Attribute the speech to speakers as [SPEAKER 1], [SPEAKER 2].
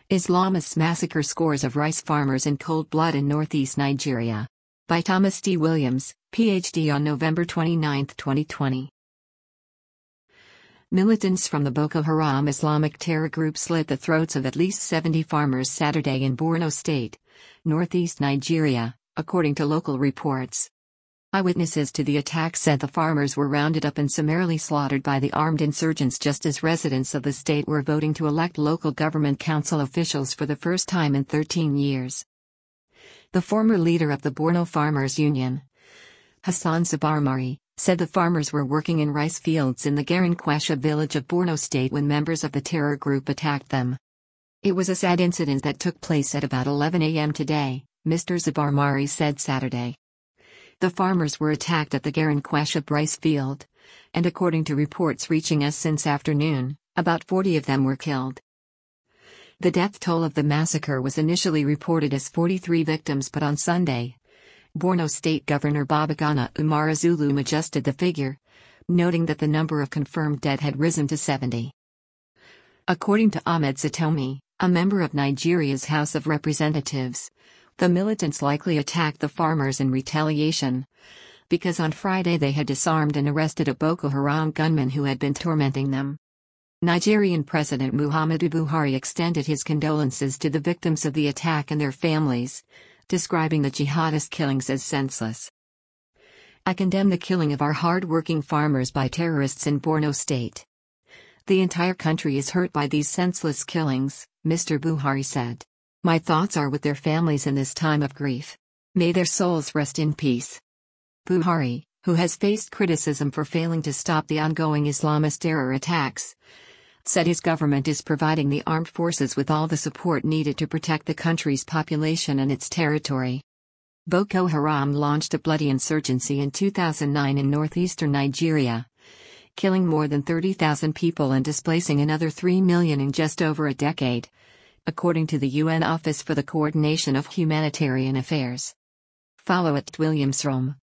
[SPEAKER 1] Islamists massacre scores of rice farmers in cold blood in northeast Nigeria. By Thomas D. Williams, Ph.D. on November 29, 2020. Militants from the Boko Haram Islamic terror group slit the throats of at least 70 farmers Saturday in Borno State, northeast Nigeria, according to local reports. Eyewitnesses to the attack said the farmers were rounded up and summarily slaughtered by the armed insurgents just as residents of the state were voting to elect local government council officials for the first time in 13 years. The former leader of the Borno Farmers Union, Hassan Zabarmari, said the farmers were working in rice fields in the Garinkwasha village of Borno State when members of the terror group attacked them. It was a sad incident that took place at about 11 a.m. today, Mr. Zabarmari said Saturday. The farmers were attacked at the Garinkwasha rice field, and according to reports reaching us since afternoon, about 40 of them were killed. The death toll of the massacre was initially reported as 43 victims, but on Sunday, Borno State Governor Babagana Umara Zulum adjusted the figure, noting that the number of confirmed dead had risen to 70. According to Ahmed Satomi, a member of Nigeria's House of Representatives, the militants likely attacked the farmers in retaliation, because on Friday they had disarmed and arrested a Boko Haram gunman who had been tormenting them. Nigerian President Muhammadu Buhari extended his condolences to the victims of the attack and their families, describing the jihadist killings as senseless. "I condemn the killing of our hard-working farmers by terrorists in Borno State. The entire country is hurt by these senseless killings," Mr. Buhari said. "My thoughts are with their families in this time of grief. May their souls rest in peace." Buhari, who has faced criticism for failing to stop the ongoing Islamist terror attacks, said his government is providing the armed forces with all the support needed to protect the country's population and its territory. Boko Haram launched a bloody insurgency in 2009 in northeastern Nigeria, killing more than 30,000 people and displacing another 3 million in just over a decade, according to the UN Office for the Coordination of Humanitarian Affairs. Follow @WilliamsRome.